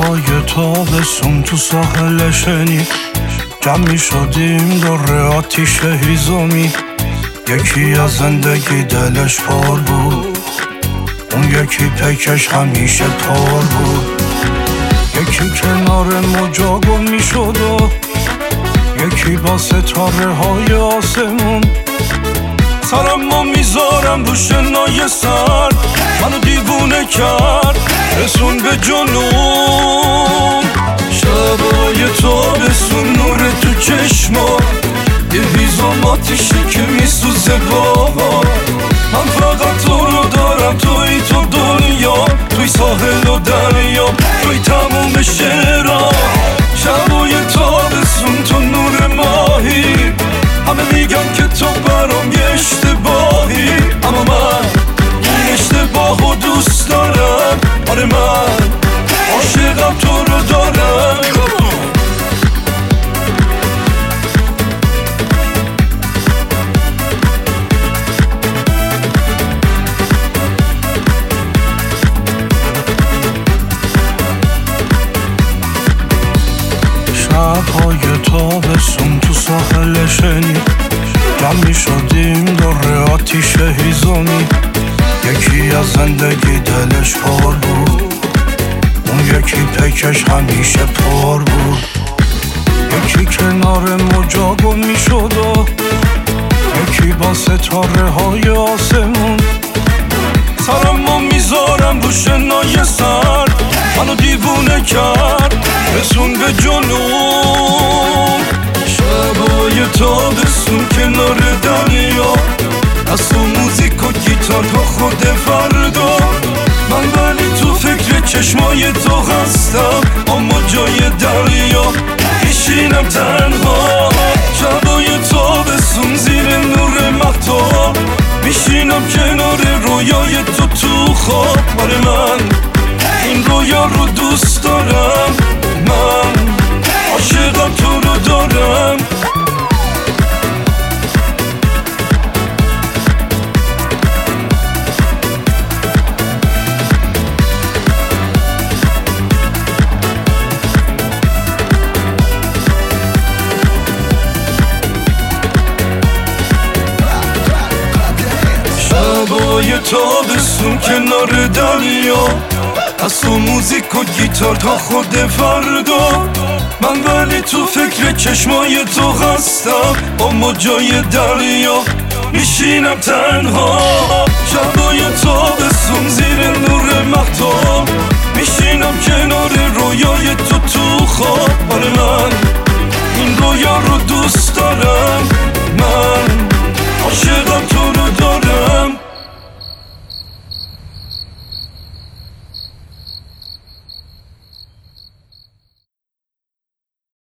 شبای تابستون تو ساحل شنی جمع می شدیم دور آتیش هیزومی. یکی از زندگی دلش پر بود، اون یکی پیکش همیشه پر بود. یکی کنار موجا گم می شد و یکی با ستاره های آسمون. سرم رو میذارم رو شنای سر، منو دیوونه کرد رسون به جنون. شبای تابستون نور تو چشما، یه هیزم آتیشی که میسوزه بابا. من فقط تو رو دارم، توی تو دنیا، توی ساحل و دریا، توی تموم شهرها. شبای تابستون تو نور ماهی، همه میگن که تو برام یه اشتباهی، اما من این اشتباهو دوست دارم. آره من عاشقم، تو رو دارم. شبهای تابستون تو ساحل شنی جمع می شدیم دور آتیش هیزومی. یکی از زندگی دلش پر بود، اون یکی پیکش همیشه پر بود. یکی کنار موجا گم می شد و یکی با ستاره های آسمون. سرم رو میذارم رو شنای سر، منو دیوونه کرد رسون به جنون. شبای تابستون کنار دریا، از تو موزیک و گیتار تا خود فردا. من ولی تو فکر چشمای تو هستم، اما جای دریا میشینم تنها. شبای تابستون زیر نور مهتاب، میشینم کنار رویای تو خواب. آره من این رویا رو دوست دارم، من عاشقم، تو رو دارم. شبای تابستون کنار دریا، از تو موزیک و گیتار تا خود فردا. من ولی تو فکر چشمای تو هستم، اما جای دریا میشینم تنها. شبای تابستون زیر نور مهتاب، میشینم کنار رویای تو خواب. آره من این رویا رو دوست دارم، من عاشقم، تو